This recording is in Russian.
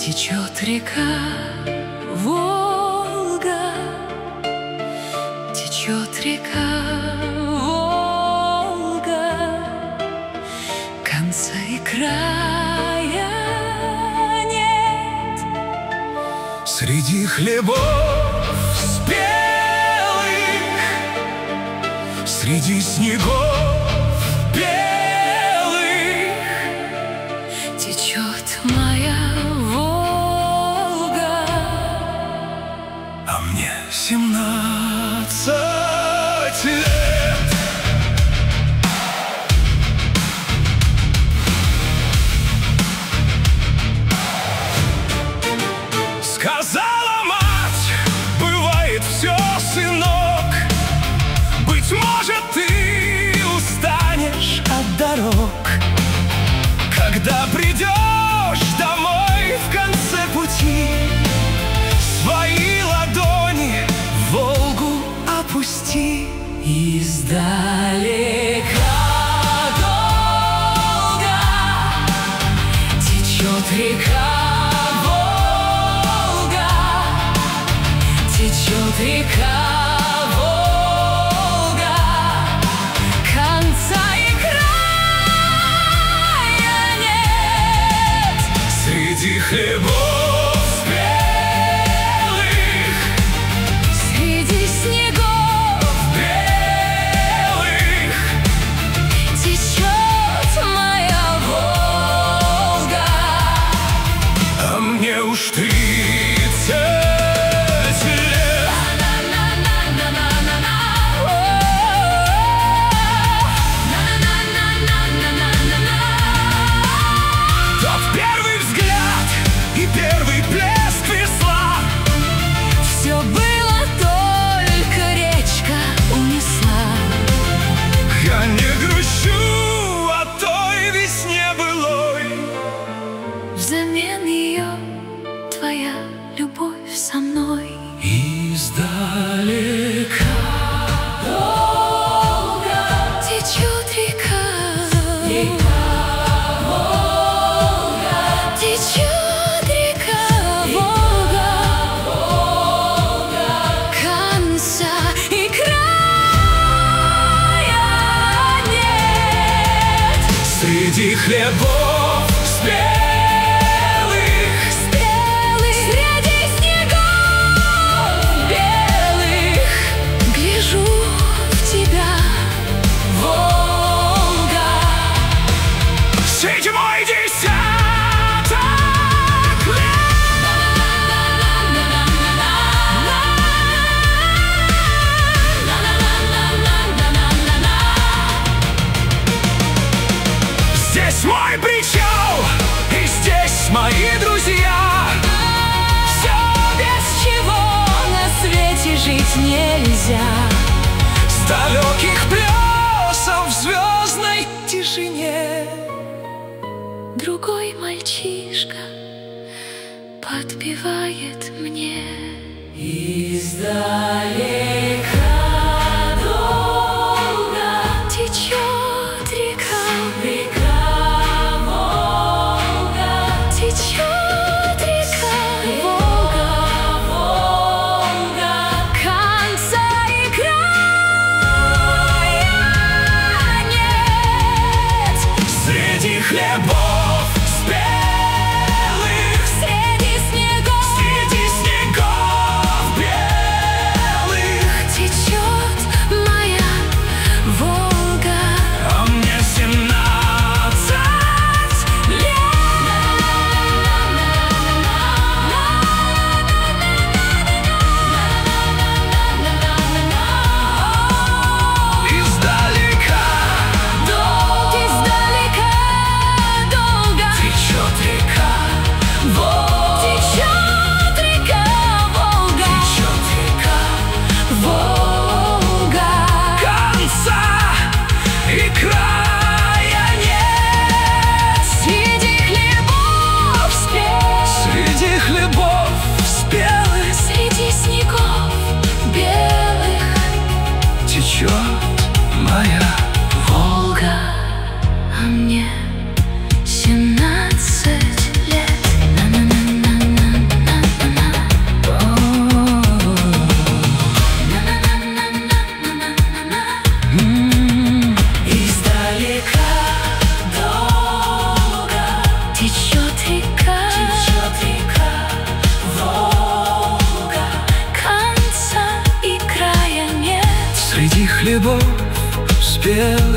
Течет река Волга, течет река Волга, конца и края нет. Среди хлебов спелых, среди снегов белых течет моя Волга, а мне 17 лет. Сказала мать, бывает все, сынок, быть может, ты устанешь от дорог. Когда придешь домой в конце пути, свои ладони в Волгу опусти. издалека долго течет река Волга, течет река Волга, конца и края нет. Среди хлебов спелых, Среди снегов белых течет моя Волга, а мне уж 30 лет. Тот первый взгляд и первый плеск весла, все было, только речка унесла. я не грущу о той весне былой. Взамен ее твоя любовь со мной. Издалека Волга, течет река Волга, течет река Волга, конца и края нет. среди хлебов спелых, Среди снегов белых гляжу в тебя, Волга. 7-й десяток лет. Здесь мой причал, и здесь мои друзья. Все, без чего на свете жить нельзя. С далеких плесов в звездной тишине Другой мальчишка подпевает мне. Издалека долго течет река Волга, течет река Волга, конца и края нет. среди хлебов спелых, Среди снегов белых деревьев